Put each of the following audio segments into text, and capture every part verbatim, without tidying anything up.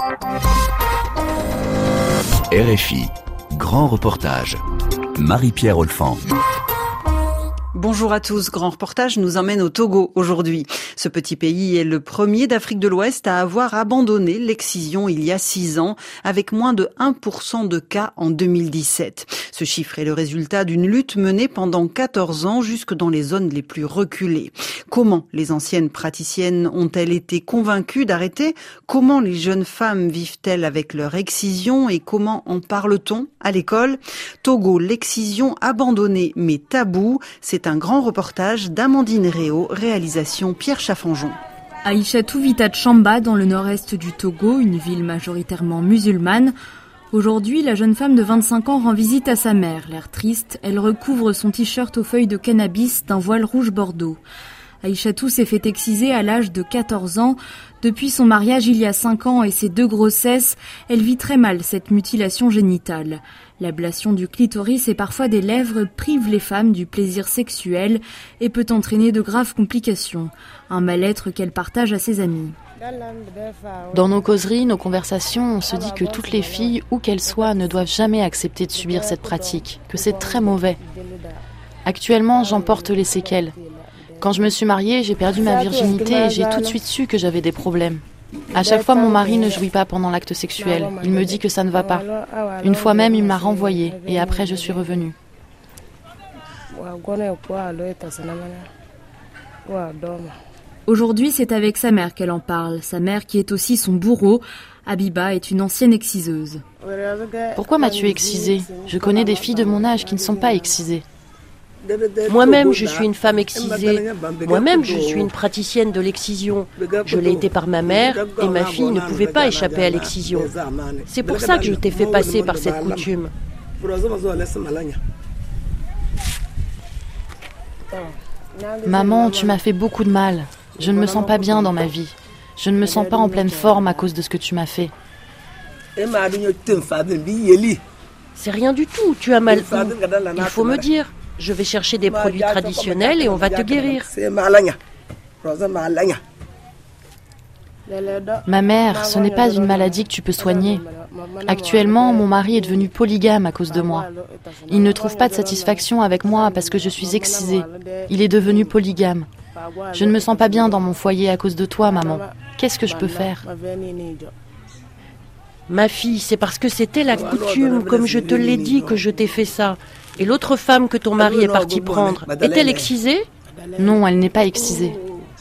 R F I, grand reportage. Marie-Pierre Olfan. Bonjour à tous. Grand reportage nous emmène au Togo aujourd'hui. Ce petit pays est le premier d'Afrique de l'Ouest à avoir abandonné l'excision il y a six ans, avec moins de un pour cent de cas en deux mille dix-sept. Ce chiffre est le résultat d'une lutte menée pendant quatorze ans jusque dans les zones les plus reculées. Comment les anciennes praticiennes ont-elles été convaincues d'arrêter ? Comment les jeunes femmes vivent-elles avec leur excision et comment en parle-t-on à l'école ? Togo, l'excision abandonnée mais taboue, c'est un grand reportage d'Amandine Réau, réalisation Pierre Chaffanjon. Aïchatou vit à Tchamba, dans le nord-est du Togo, une ville majoritairement musulmane. Aujourd'hui, la jeune femme de vingt-cinq ans rend visite à sa mère. L'air triste, elle recouvre son t-shirt aux feuilles de cannabis d'un voile rouge bordeaux. Aïchatou s'est fait exciser à l'âge de quatorze ans. Depuis son mariage il y a cinq ans et ses deux grossesses, elle vit très mal cette mutilation génitale. L'ablation du clitoris et parfois des lèvres prive les femmes du plaisir sexuel et peut entraîner de graves complications. Un mal-être qu'elle partage à ses amis. Dans nos causeries, nos conversations, on se dit que toutes les filles, où qu'elles soient, ne doivent jamais accepter de subir cette pratique, que c'est très mauvais. Actuellement, j'en porte les séquelles. Quand je me suis mariée, j'ai perdu ma virginité et j'ai tout de suite su que j'avais des problèmes. À chaque fois, mon mari ne jouit pas pendant l'acte sexuel. Il me dit que ça ne va pas. Une fois même, il m'a renvoyée et après, je suis revenue. Aujourd'hui, c'est avec sa mère qu'elle en parle. Sa mère qui est aussi son bourreau. Abiba est une ancienne exciseuse. Pourquoi m'as-tu excisée ? Je connais des filles de mon âge qui ne sont pas excisées. Moi-même, je suis une femme excisée. Moi-même, je suis une praticienne de l'excision. Je l'ai été par ma mère et ma fille ne pouvait pas échapper à l'excision. C'est pour ça que je t'ai fait passer par cette coutume. Maman, tu m'as fait beaucoup de mal. Je ne me sens pas bien dans ma vie. Je ne me sens pas en pleine forme à cause de ce que tu m'as fait. C'est rien du tout, tu as mal où ? Il faut me dire. Je vais chercher des produits traditionnels et on va te guérir. Ma mère, ce n'est pas une maladie que tu peux soigner. Actuellement, mon mari est devenu polygame à cause de moi. Il ne trouve pas de satisfaction avec moi parce que je suis excisée. Il est devenu polygame. Je ne me sens pas bien dans mon foyer à cause de toi, maman. Qu'est-ce que je peux faire ? Ma fille, c'est parce que c'était la coutume, comme je te l'ai dit, que je t'ai fait ça. Et l'autre femme que ton mari est parti prendre, est-elle excisée ? Non, elle n'est pas excisée.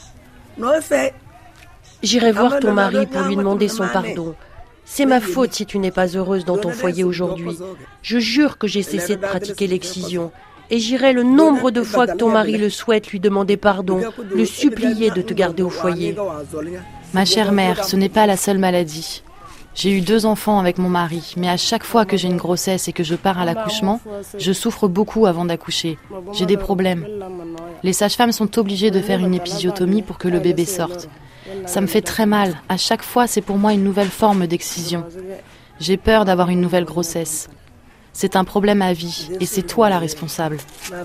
J'irai voir ton mari pour lui demander son pardon. C'est ma faute si tu n'es pas heureuse dans ton foyer aujourd'hui. Je jure que j'ai cessé de pratiquer l'excision. Et j'irai le nombre de fois que ton mari le souhaite lui demander pardon, le supplier de te garder au foyer. Ma chère mère, ce n'est pas la seule maladie. J'ai eu deux enfants avec mon mari, mais à chaque fois que j'ai une grossesse et que je pars à l'accouchement, je souffre beaucoup avant d'accoucher. J'ai des problèmes. Les sages-femmes sont obligées de faire une épisiotomie pour que le bébé sorte. Ça me fait très mal. À chaque fois, c'est pour moi une nouvelle forme d'excision. J'ai peur d'avoir une nouvelle grossesse. C'est un problème à vie et c'est toi la responsable.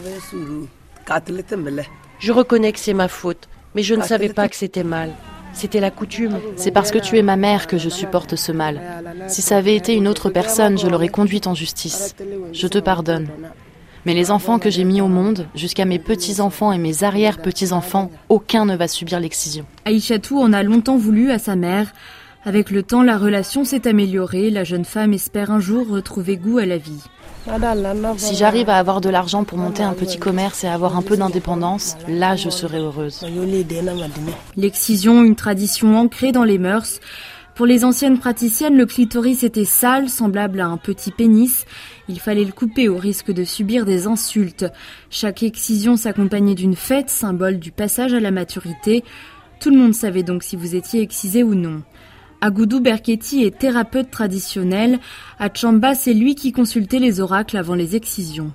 Je reconnais que c'est ma faute, mais je ne savais pas que c'était mal. C'était la coutume. C'est parce que tu es ma mère que je supporte ce mal. Si ça avait été une autre personne, je l'aurais conduite en justice. Je te pardonne. Mais les enfants que j'ai mis au monde, jusqu'à mes petits-enfants et mes arrière-petits-enfants, aucun ne va subir l'excision. Aïchatou en a longtemps voulu à sa mère. Avec le temps, la relation s'est améliorée. La jeune femme espère un jour retrouver goût à la vie. Si j'arrive à avoir de l'argent pour monter un petit commerce et avoir un peu d'indépendance, là je serai heureuse. L'excision, une tradition ancrée dans les mœurs. Pour les anciennes praticiennes, le clitoris était sale, semblable à un petit pénis. Il fallait le couper au risque de subir des insultes. Chaque excision s'accompagnait d'une fête, symbole du passage à la maturité. Tout le monde savait donc si vous étiez excisé ou non. Agoudou Berketi est thérapeute traditionnel. À Tchamba, c'est lui qui consultait les oracles avant les excisions.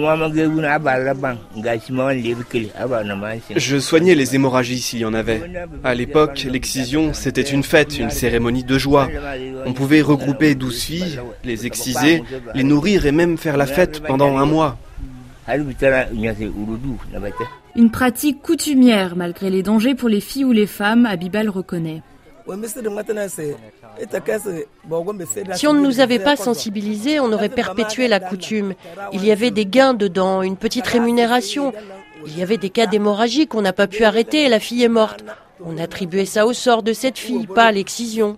Je soignais les hémorragies s'il y en avait. À l'époque, l'excision, c'était une fête, une cérémonie de joie. On pouvait regrouper douze filles, les exciser, les nourrir et même faire la fête pendant un mois. Une pratique coutumière, malgré les dangers pour les filles ou les femmes, Abiba le reconnaît. Si on ne nous avait pas sensibilisés, on aurait perpétué la coutume. Il y avait des gains dedans, une petite rémunération. Il y avait des cas d'hémorragie qu'on n'a pas pu arrêter et la fille est morte. On attribuait ça au sort de cette fille, pas à l'excision.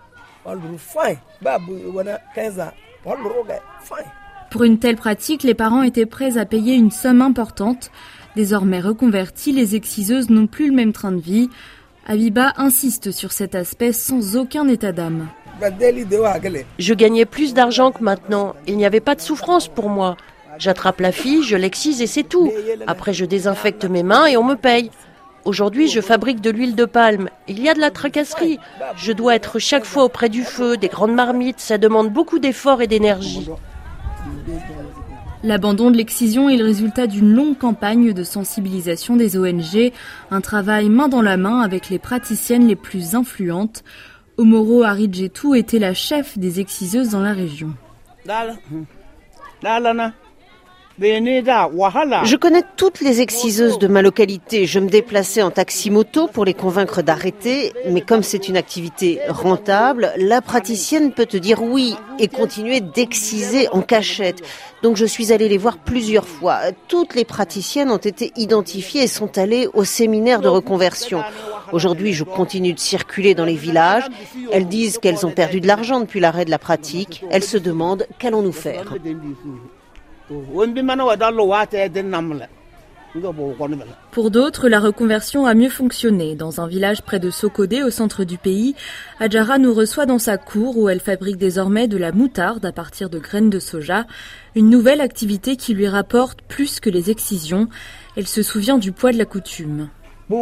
Pour une telle pratique, les parents étaient prêts à payer une somme importante. Désormais reconverties, les exciseuses n'ont plus le même train de vie. Abiba insiste sur cet aspect sans aucun état d'âme. Je gagnais plus d'argent que maintenant. Il n'y avait pas de souffrance pour moi. J'attrape la fille, je l'excise et c'est tout. Après, je désinfecte mes mains et on me paye. Aujourd'hui, je fabrique de l'huile de palme. Il y a de la tracasserie. Je dois être chaque fois auprès du feu, des grandes marmites. Ça demande beaucoup d'efforts et d'énergie. L'abandon de l'excision est le résultat d'une longue campagne de sensibilisation des O N G, un travail main dans la main avec les praticiennes les plus influentes. Omoro Aridjetou était la chef des exciseuses dans la région. Je connais toutes les exciseuses de ma localité. Je me déplaçais en taxi-moto pour les convaincre d'arrêter. Mais comme c'est une activité rentable, la praticienne peut te dire oui et continuer d'exciser en cachette. Donc je suis allée les voir plusieurs fois. Toutes les praticiennes ont été identifiées et sont allées au séminaire de reconversion. Aujourd'hui, je continue de circuler dans les villages. Elles disent qu'elles ont perdu de l'argent depuis l'arrêt de la pratique. Elles se demandent qu'allons-nous faire. Pour d'autres, la reconversion a mieux fonctionné. Dans un village près de Sokodé, au centre du pays, Adjara nous reçoit dans sa cour où elle fabrique désormais de la moutarde à partir de graines de soja, une nouvelle activité qui lui rapporte plus que les excisions. Elle se souvient du poids de la coutume.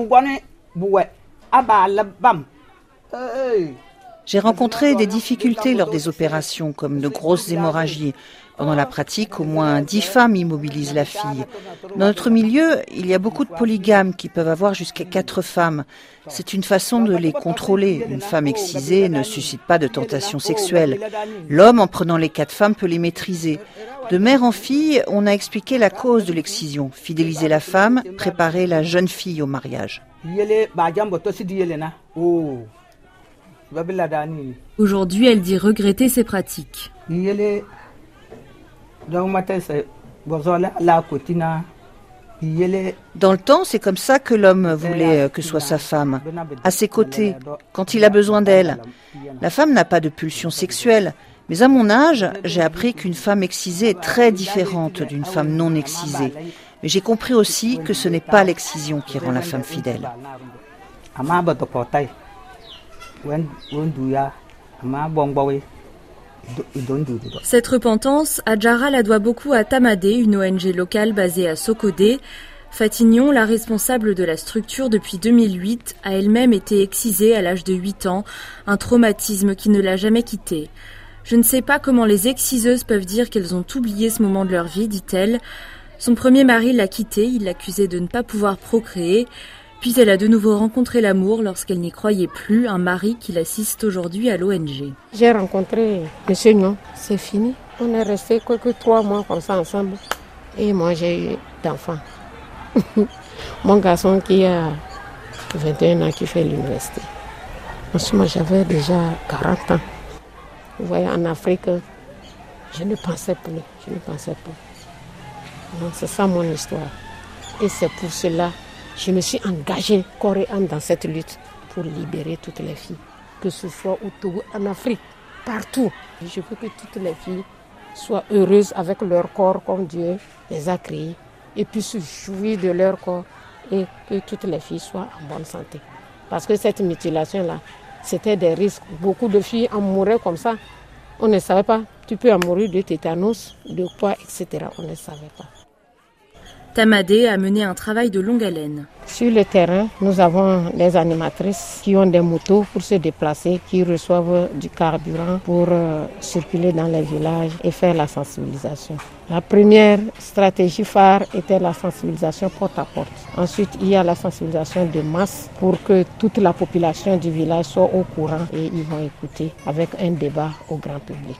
J'ai rencontré des difficultés lors des opérations, comme de grosses hémorragies. Pendant la pratique, au moins dix femmes immobilisent la fille. Dans notre milieu, il y a beaucoup de polygames qui peuvent avoir jusqu'à quatre femmes. C'est une façon de les contrôler. Une femme excisée ne suscite pas de tentation sexuelle. L'homme, en prenant les quatre femmes, peut les maîtriser. De mère en fille, on a expliqué la cause de l'excision. Fidéliser la femme, préparer la jeune fille au mariage. Aujourd'hui, elle dit regretter ses pratiques. Dans le temps, c'est comme ça que l'homme voulait que soit sa femme, à ses côtés, quand il a besoin d'elle. La femme n'a pas de pulsion sexuelle, mais à mon âge, j'ai appris qu'une femme excisée est très différente d'une femme non excisée. Mais j'ai compris aussi que ce n'est pas l'excision qui rend la femme fidèle. Cette repentance, Adjara la doit beaucoup à Tamadé, une O N G locale basée à Sokodé. Fatignon, la responsable de la structure depuis deux mille huit, a elle-même été excisée à l'âge de huit ans, un traumatisme qui ne l'a jamais quittée. Je ne sais pas comment les exciseuses peuvent dire qu'elles ont oublié ce moment de leur vie, dit-elle. Son premier mari l'a quittée, il l'accusait de ne pas pouvoir procréer. Puis elle a de nouveau rencontré l'amour lorsqu'elle n'y croyait plus, un mari qui l'assiste aujourd'hui à l'O N G. J'ai rencontré M. Nyon, c'est fini. On est restés quelques trois mois comme ça ensemble. Et moi j'ai eu d'enfants. Mon garçon qui a vingt et un ans qui fait l'université. Moi j'avais déjà quarante ans. Vous voyez, en Afrique, je ne pensais plus. Je ne pensais plus. Donc c'est ça mon histoire. Et c'est pour cela je me suis engagée corps et âme dans cette lutte pour libérer toutes les filles, que ce soit au Togo, en Afrique, partout. Je veux que toutes les filles soient heureuses avec leur corps comme Dieu les a créées et puissent jouir de leur corps et que toutes les filles soient en bonne santé. Parce que cette mutilation-là, c'était des risques. Beaucoup de filles en mouraient comme ça. On ne savait pas. Tu peux en mourir de tétanos, de quoi, et cetera. On ne savait pas. Tamadé a mené un travail de longue haleine. Sur le terrain, nous avons des animatrices qui ont des motos pour se déplacer, qui reçoivent du carburant pour euh, circuler dans les villages et faire la sensibilisation. La première stratégie phare était la sensibilisation porte à porte. Ensuite, il y a la sensibilisation de masse pour que toute la population du village soit au courant et ils vont écouter avec un débat au grand public.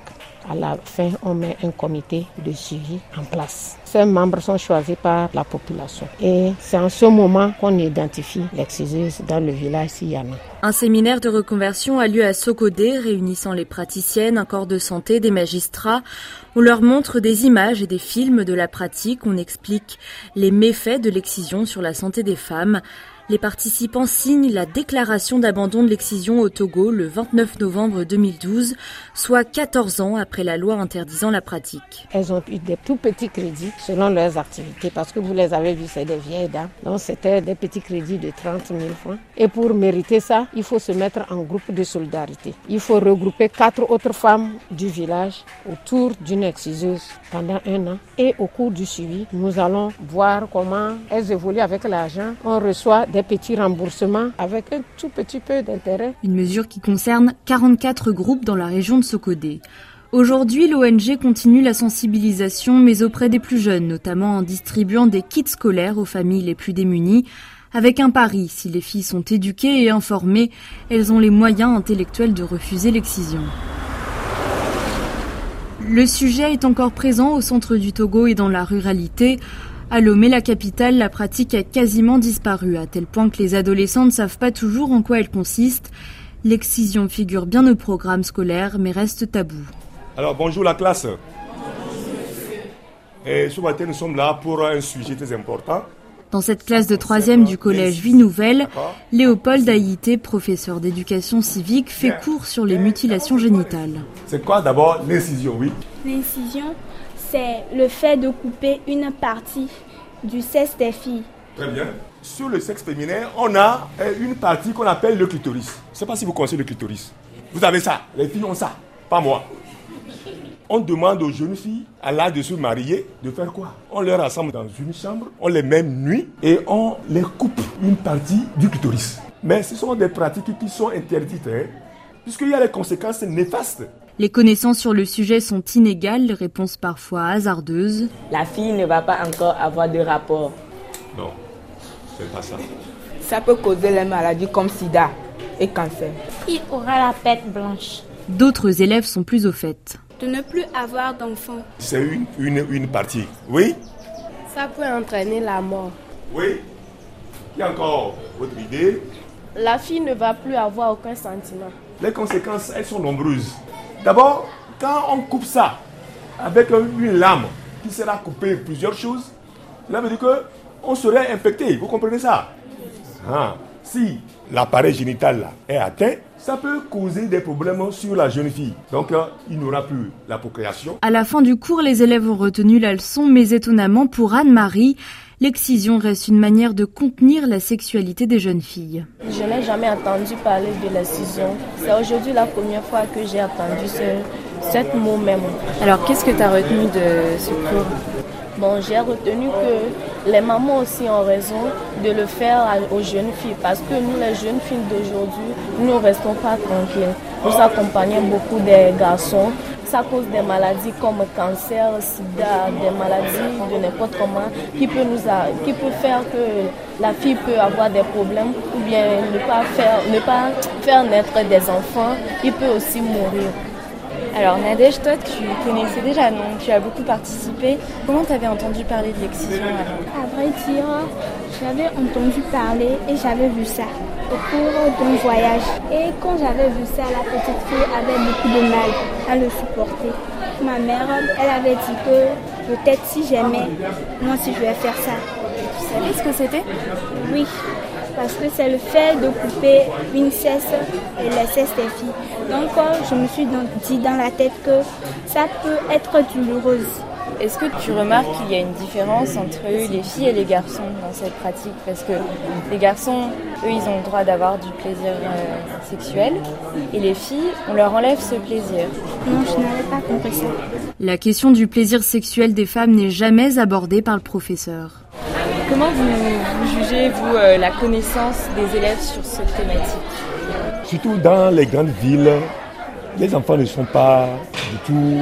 À la fin, on met un comité de suivi en place. Ces membres sont choisis par la population. Et c'est en ce moment qu'on identifie l'exciseuse dans le village s'il y en a. Un séminaire de reconversion a lieu à Sokodé, réunissant les praticiennes, un corps de santé, des magistrats. On leur montre des images et des films de la pratique. On explique les méfaits de l'excision sur la santé des femmes. Les participants signent la déclaration d'abandon de l'excision au Togo le vingt-neuf novembre deux mille douze, soit quatorze ans après la loi interdisant la pratique. Elles ont eu des tout petits crédits selon leurs activités, parce que vous les avez vus, c'est des vieilles dames. Donc c'était des petits crédits de trente mille francs. Et pour mériter ça, il faut se mettre en groupe de solidarité. Il faut regrouper quatre autres femmes du village autour d'une exciseuse pendant un an. Et au cours du suivi, nous allons voir comment elles évoluent avec l'argent. On reçoit des petits remboursements avec un tout petit peu d'intérêt. Une mesure qui concerne quarante-quatre groupes dans la région de Sokodé. Aujourd'hui, l'O N G continue la sensibilisation, mais auprès des plus jeunes, notamment en distribuant des kits scolaires aux familles les plus démunies, avec un pari: si les filles sont éduquées et informées, elles ont les moyens intellectuels de refuser l'excision. Le sujet est encore présent au centre du Togo et dans la ruralité. À Lomé, la capitale, la pratique a quasiment disparu, à tel point que les adolescents ne savent pas toujours en quoi elle consiste. L'excision figure bien au programme scolaire, mais reste tabou. Alors bonjour la classe. Et ce matin, nous sommes là pour un sujet très important. Dans cette classe de troisième du collège Vie Nouvelle, Léopold Haïté, professeur d'éducation civique, fait cours sur les mutilations génitales. C'est quoi d'abord l'incision, oui? L'incision, c'est le fait de couper une partie du sexe des filles. Très bien. Sur le sexe féminin, on a une partie qu'on appelle le clitoris. Je ne sais pas si vous connaissez le clitoris. Vous avez ça, les filles ont ça, pas moi. On demande aux jeunes filles, à l'âge de se marier, de faire quoi? On les rassemble dans une chambre, on les met nuit et on les coupe une partie du clitoris. Mais ce sont des pratiques qui sont interdites, hein, puisqu'il y a les conséquences néfastes. Les connaissances sur le sujet sont inégales, les réponses parfois hasardeuses. La fille ne va pas encore avoir de rapport. Non, c'est pas ça. Ça peut causer les maladies comme sida et cancer. Il aura la tête blanche. D'autres élèves sont plus au fait. De ne plus avoir d'enfants. C'est une, une, une partie. Oui? Ça peut entraîner la mort. Oui? Il y a encore votre idée? La fille ne va plus avoir aucun sentiment. Les conséquences, elles sont nombreuses. D'abord, quand on coupe ça avec une lame qui sera coupée plusieurs choses, cela veut dire qu'on serait infecté. Vous comprenez ça? Ah, si l'appareil génital là, est atteint, ça peut causer des problèmes sur la jeune fille. Donc, euh, il n'aura plus la procréation. À la fin du cours, les élèves ont retenu la leçon, mais étonnamment, pour Anne-Marie, l'excision reste une manière de contenir la sexualité des jeunes filles. Je n'ai jamais entendu parler de l'excision. C'est aujourd'hui la première fois que j'ai entendu ce, ce mot même. Alors, qu'est-ce que tu as retenu de ce cours? Bon, j'ai retenu que les mamans aussi ont raison de le faire aux jeunes filles, parce que nous, les jeunes filles d'aujourd'hui, nous ne restons pas tranquilles. Nous accompagnons beaucoup des garçons. Ça cause des maladies comme cancer, sida, des maladies de n'importe comment qui peut, nous a, qui peut faire que la fille peut avoir des problèmes ou bien ne pas faire, ne pas faire naître des enfants, il peut aussi mourir. Alors Nadège, toi tu connaissais déjà, non? Tu as beaucoup participé. Comment tu avais entendu parler de l'excision avant? À vrai dire, j'avais entendu parler et j'avais vu ça au cours d'un voyage. Et quand j'avais vu ça, la petite fille avait beaucoup de mal à le supporter. Ma mère, elle avait dit que peut-être si j'aimais, moi si je vais faire ça. Tu savais ce que c'était? Oui, parce que c'est le fait de couper une cesse et les cesses des filles. Donc je me suis dit dans la tête que ça peut être douloureuse. Est-ce que tu remarques qu'il y a une différence entre eux, les filles et les garçons dans cette pratique? Parce que les garçons, eux, ils ont le droit d'avoir du plaisir euh, sexuel et les filles, on leur enlève ce plaisir. Non, je n'avais pas compris ça. La question du plaisir sexuel des femmes n'est jamais abordée par le professeur. Comment vous, vous jugez, vous, euh, la connaissance des élèves sur cette thématique? Surtout dans les grandes villes, les enfants ne sont pas du tout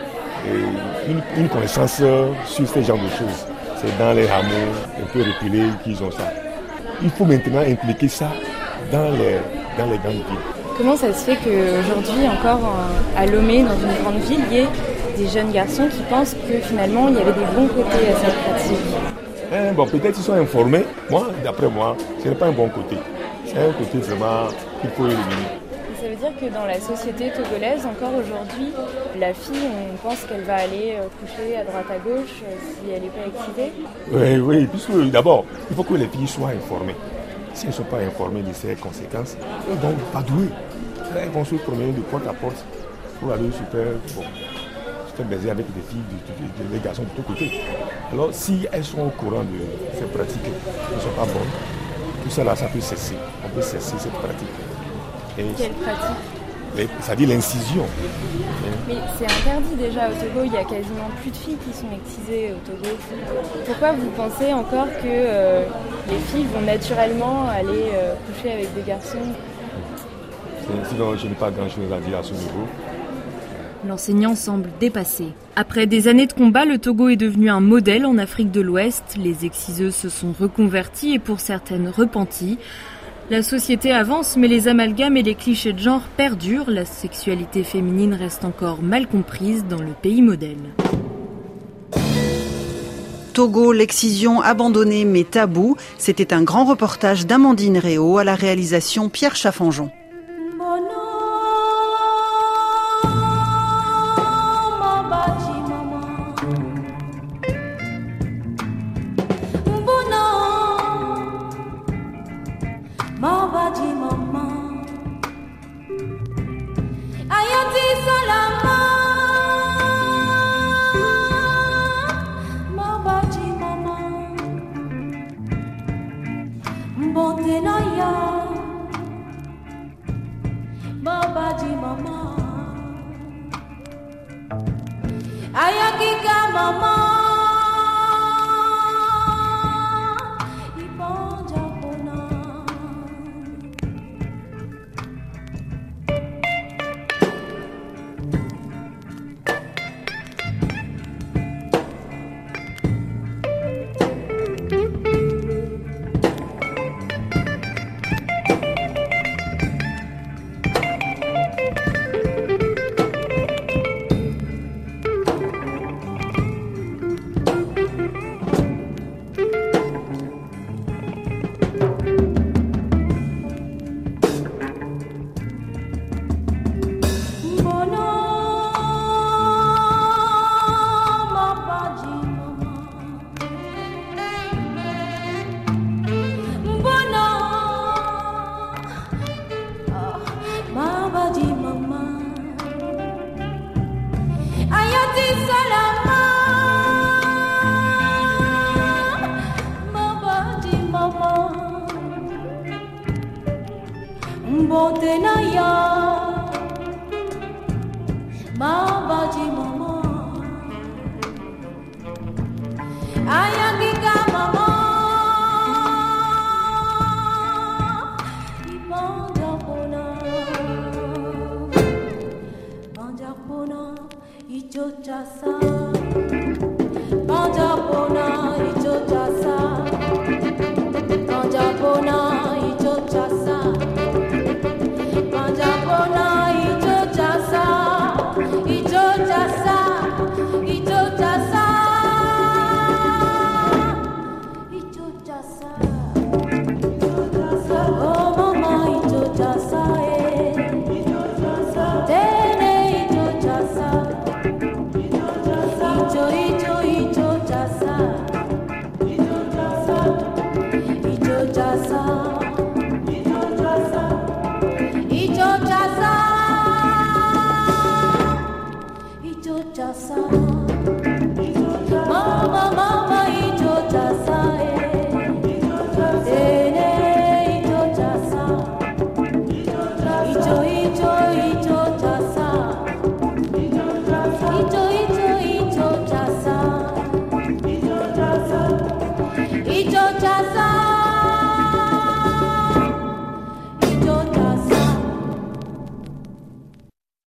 euh, une, une connaissance sur ce genre de choses. C'est dans les hameaux un peu reculés qu'ils ont ça. Il faut maintenant impliquer ça dans les, dans les grandes villes. Comment ça se fait qu'aujourd'hui, encore à Lomé, dans une grande ville, il y ait des jeunes garçons qui pensent que finalement, il y avait des bons côtés à cette pratique? Eh, bon, peut-être qu'ils sont informés. Moi, d'après moi, ce n'est pas un bon côté. C'est un côté vraiment qu'il faut éliminer. Ça veut dire que dans la société togolaise, encore aujourd'hui, la fille, on pense qu'elle va aller coucher à droite à gauche si elle n'est pas excitée? Oui, oui, puisque d'abord, il faut que les filles soient informées. Si elles ne sont pas informées de ces conséquences, elles vont pas douer. Elles vont se promener de porte à porte pour aller se faire, bon, se faire baiser avec des filles, des, des garçons de tous côtés. Alors, si elles sont au courant de ces pratiques qui ne sont pas bonnes, tout ça là, ça peut cesser. On peut cesser cette pratique. Et quelle pratique? Ça dit l'incision. Mais c'est interdit déjà au Togo, il y a quasiment plus de filles qui sont excisées au Togo. Pourquoi vous pensez encore que euh, les filles vont naturellement aller euh, coucher avec des garçons? Sinon, je n'ai pas grand-chose à dire à ce niveau. L'enseignant semble dépassé. Après des années de combat, le Togo est devenu un modèle en Afrique de l'Ouest. Les exciseuses se sont reconverties et pour certaines repenties. La société avance, mais les amalgames et les clichés de genre perdurent. La sexualité féminine reste encore mal comprise dans le pays modèle. Togo, l'excision abandonnée mais tabou. C'était un grand reportage d'Amandine Réau à la réalisation Pierre Chaffanjon. Icho chasa